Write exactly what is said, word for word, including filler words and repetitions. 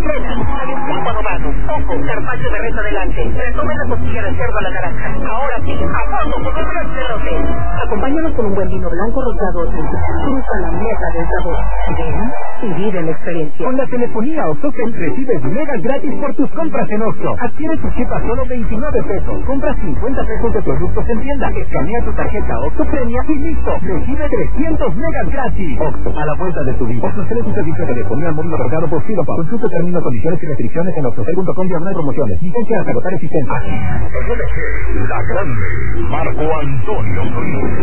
frenas, hay un tiempo adobado, ojo, carpaccio de res adelante, retome la costilla de cerdo a la naranja. Ahora sí, a fondo con el resto del hotel. Acompáñanos con un buen vino blanco rosado auténtico. Cruza la meta del sabor. Ven y vive la experiencia. Con la telefonía OxxoCell recibes megas gratis por tus compras en Oxxo. Adquiere tu chip a solo veintinueve pesos. Compra cincuenta pesos de productos en tienda. Escanea tu tarjeta Oxxo Premia y listo. Recibe trescientos megas gratis. Oxxo, a la vuelta de tu vida. OxxoCell es un servicio de telefonía al móvil otorgado por Fidopa. Consulta términos, condiciones y restricciones en oxxocell punto com diagonal promociones. Licencia hasta agotar existencia. La grande. Marco Antonio Solís.